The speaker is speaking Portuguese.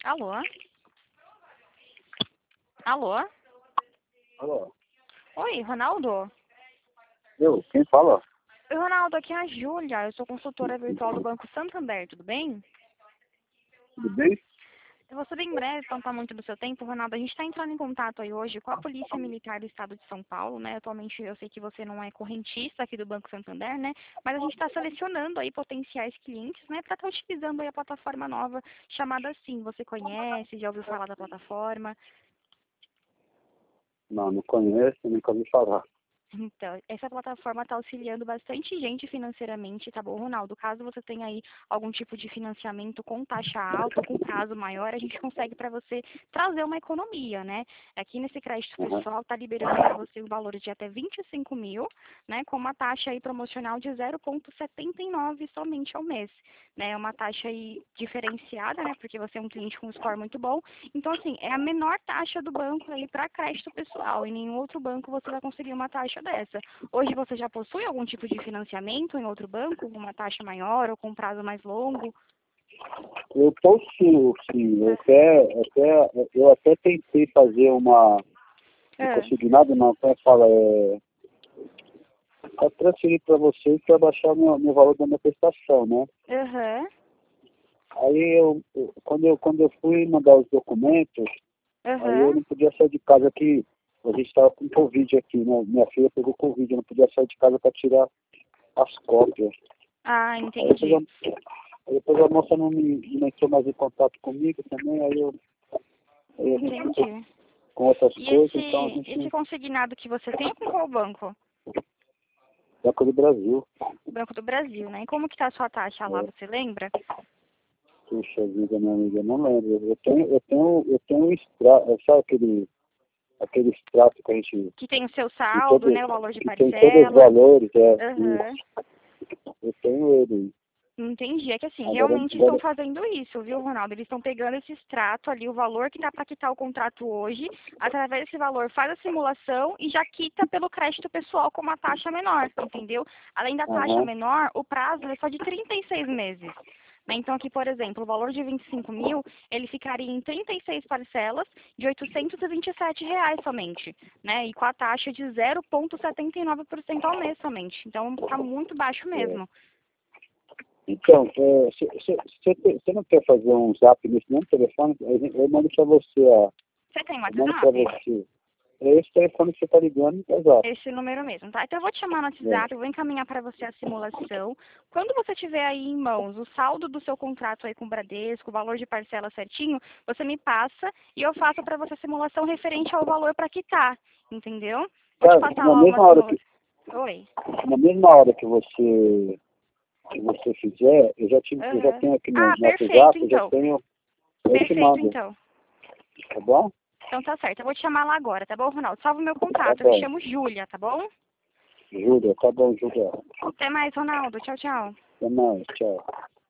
Alô? Alô? Alô? Oi, Ronaldo? Quem fala? Oi, Ronaldo, aqui é a Júlia. Eu sou consultora virtual do Banco Santander, tudo bem? Tudo bem? Eu vou ser bem breve, para não estar muito do seu tempo, Ronaldo. A gente está entrando em contato aí hoje com a Polícia Militar do Estado de São Paulo, né? Atualmente eu sei que você não é correntista aqui do Banco Santander, né? Mas a gente está selecionando aí potenciais clientes, né? Para estar utilizando aí a plataforma nova chamada Sim. Você conhece, já ouviu falar da plataforma? Não conheço, nunca ouvi falar. Então, essa plataforma está auxiliando bastante gente financeiramente, tá bom, Ronaldo? Caso você tenha aí algum tipo de financiamento com taxa alta, com prazo maior, a gente consegue para você trazer uma economia, né? Aqui nesse crédito Uhum. pessoal está liberando para você um valor de até 25 mil, né? Com uma taxa aí promocional de 0,79 somente ao mês, né? É uma taxa aí diferenciada, né? Porque você é um cliente com um score muito bom. Então, assim, é a menor taxa do banco aí para crédito pessoal. Em nenhum outro banco você vai conseguir uma taxa dessa. Hoje você já possui algum tipo de financiamento em outro banco, com uma taxa maior ou com um prazo mais longo? Eu possuo, sim. Eu até tentei fazer não Ah, consegui nada não, como é que fala? É transferir para vocês para baixar meu valor da minha prestação, né? aham, Aí quando eu fui mandar os documentos, aí eu aham. não podia sair de casa aqui, a gente estava com Covid aqui, né? Minha filha pegou Covid, eu não podia sair de casa para tirar as cópias. Ah, Aí depois entendi. depois a moça não entrou mais em contato comigo também, aí a gente ficou Entendi. com outras E coisas, então a esse gente consignado que você tem é com qual banco? Banco do Brasil. Banco do Brasil, né? E como que tá a sua taxa lá, É, você lembra? puxa vida, minha amiga, eu não lembro. Eu tenho um extrato, sabe aquele extrato que a gente Que tem o seu tem saldo, todo, né? O valor de que tem todos os parcela. valores, Aham. isso. Eu tenho ele. Entendi. É que assim, Agora, realmente estão agora, fazendo isso, viu, Ronaldo? Eles estão pegando esse extrato ali, o valor que dá para quitar o contrato hoje, através desse valor faz a simulação e já quita pelo crédito pessoal com uma taxa menor, entendeu? Além da taxa aham, menor, o prazo é só de 36 meses. Né? Então aqui, por exemplo, o valor de 25 mil, ele ficaria em 36 parcelas de R$ 827 somente, né? E com a taxa de 0,79% ao mês somente. Então está muito baixo é. mesmo. Então, você não quer fazer um zap nesse mesmo telefone? Eu mando para você, Você tem eu mando para WhatsApp? você. É esse telefone que você está ligando, é zap. Esse número mesmo, tá? Então eu vou te chamar no É. WhatsApp, eu vou encaminhar para você a simulação. Quando você tiver aí em mãos o saldo do seu contrato aí com o Bradesco, o valor de parcela certinho, você me passa e eu faço para você a simulação referente ao valor para quitar, entendeu? Vou te Cara, passar lá uma simulação. Oi. na mesma hora que você fizer, eu já Aham. tenho aqui Ah, no perfeito, WhatsApp, então. eu te Perfeito, mando, então. tá bom? Então tá certo. Eu vou te chamar lá agora, tá bom, Ronaldo? Salva o meu Tá contato. Eu me bom. chamo Júlia, tá bom? Júlia, tá bom, Júlia. Até mais, Ronaldo. Tchau, tchau. Até mais, tchau.